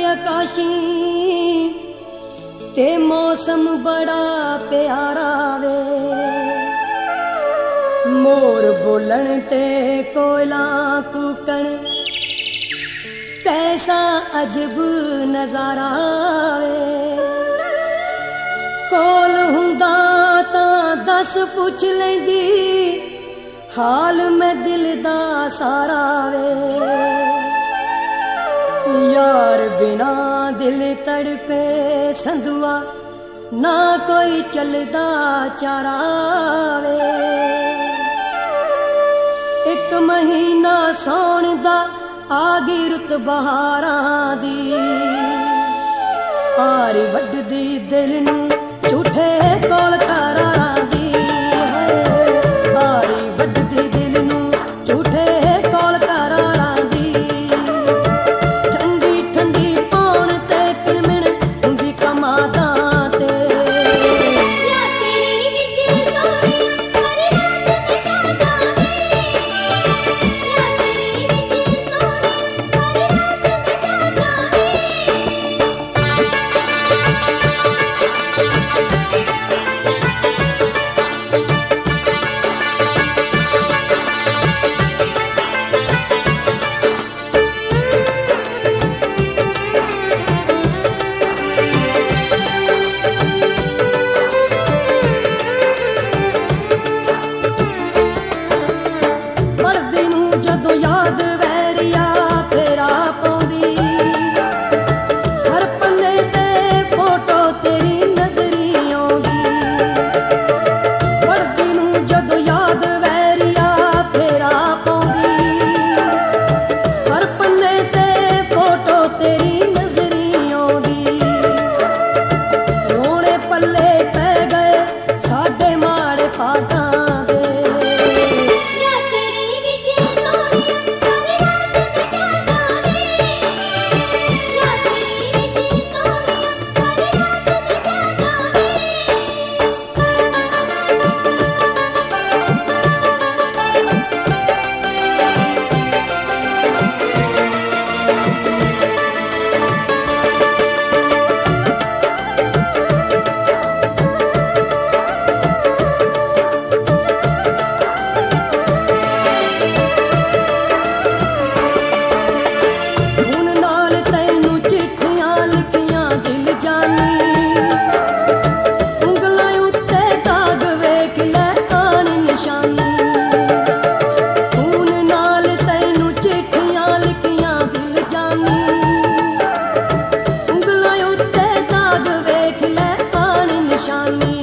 आकाशी ते मौसम बड़ा प्यारा वे। मोर बोलन ते कोयला कूकण कैसा अजब नजारा वे। कोल हुंदा तां दस पुछ लैंदी हाल मैं दिल दा सारा वे। यार बिना दिल तड़पे संधुआ ना कोई चलदा चारा वे। एक महीना सौण दा आ गई रुत बहारां दी। आरी वड्डदी दिल नूं झूठे कोल करारां दी। आरी वड्डदी दिल नूं झूठे कोल करारां दी। ठंडी ठंडी पौण ते किणमिण हुंदी कमादां ते। या तेरी विच सोहणिया सारी रात मैं जागां वे। या तेरी विच सोहणिया सारी रात मैं जागां वे। पढ़दी नूं जदों याद वैरिया फेरा पाउंदी। हर पन्ने ते फोटो तेरी नजरी आउंदी। पढ़दी नूं जदों याद वैरिया फेरा पाउंदी। हर पन्ने ते फोटो तेरी नजरी आउंदी। रोणे पल्ले पै गए साडे माड़े पागां दे। या तेरी विच सोहणिया सारी रात मैं जागां वे। या तेरी विच सोहणिया सारी रात मैं जागां वे। ਹੁਣ ਨਾਲ ਤੈਨੂੰ ਚਿੱਠੀਆਂ ਲਿਖੀਆਂ ਦਿਲ ਜਾਨੀ। ਉਂਗਲਾਂ ਉੱਤੇ ਦਾਗ ਵੇਖ ਲੈ ਆਨ ਨਿਸ਼ਾਨੀ। ਹੁਣ ਨਾਲ ਤੈਨੂੰ ਚਿੱਠੀਆਂ ਲਿਖੀਆਂ ਦਿਲ ਜਾਨੀ। ਉਂਗਲਾਂ ਉੱਤੇ ਦਾਗ ਵੇਖ ਲੈ ਆਨ ਨਿਸ਼ਾਨੀ।